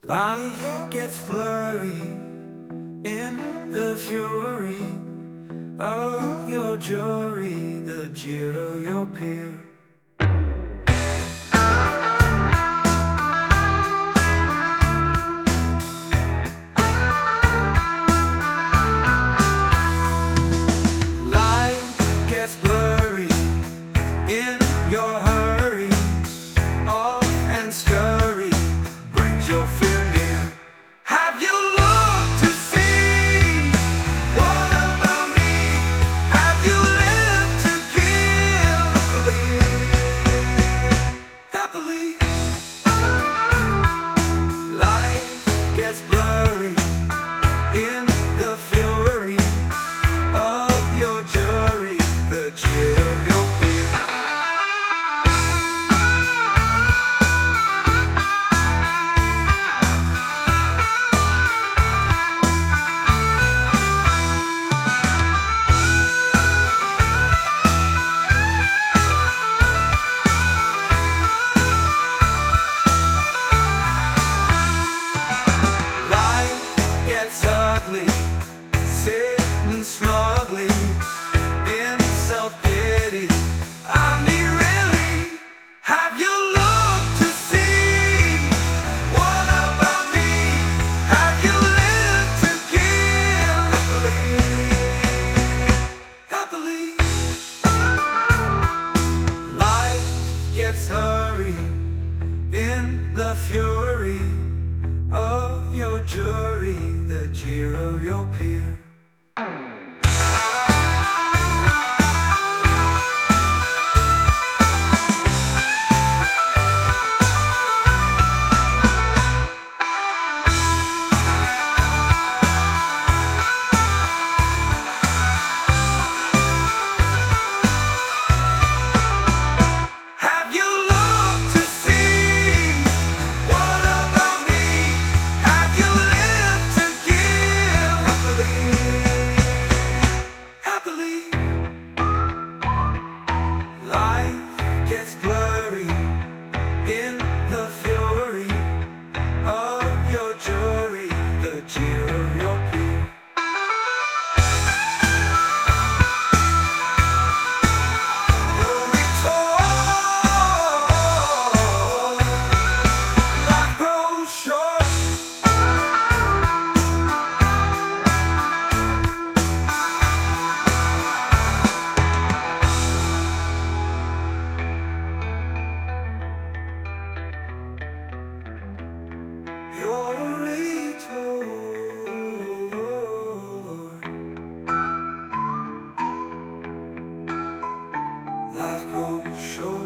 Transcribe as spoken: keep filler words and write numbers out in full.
Life gets blurry in the fury of your jury, the jeer of your peer. Life gets blurry in your hurry, off and scurry brings your fear near. Have you looked to see what about me? Have you lived to give? Believe, happily. Life gets blurry in the fury of your jury, the jeer of your fear. Life gets ugly, sitting smugly in self-pity. I mean, really, have you looked to see what about me? Have you lived to give? Happily, life gets hurry in the fury of your jury, the jeer of your peer. Have you looked to see what about me? Have you lived to give? Happily, happily, life gets blurry in the fury of your jury, the jeer of your peer. You'll be told life grows short. You're only told life grows short.